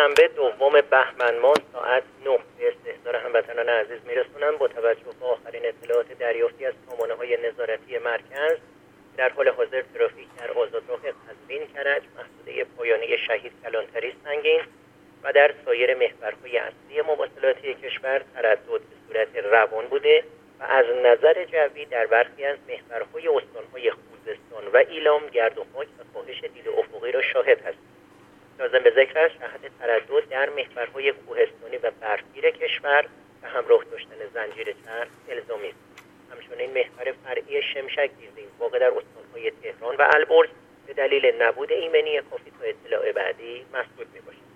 شنبه دوم بهمن ماه ساعت 9 به استحضار هموطنان عزیز میرسونم. با توجه به آخرین اطلاعات دریافتی از سامانه‌های نظارتی مرکز، در حال حاضر ترافیک در آزادراه قزوین کرج محدوده پایانی شهید کلانتری سنگین و در سایر محورهای اصلی مواصلاتی کشور تردد به صورت روان بوده و از نظر جوی در برخی از محورهای استانهای خوزستان و ایلام گرد و خاک و کاهش دید افقی را شاهد هستیم. لازم به ذکر است جهت تردد در محورهای کوهستانی و برفگیر کشور و همراه داشتن زنجیر چرخ الزامی است. همچنین محور فرعی شمشک دیزین واقع در استانهای تهران و البرز به دلیل نبود ایمنی کافی تا اطلاع بعدی مسدود می‌باشد.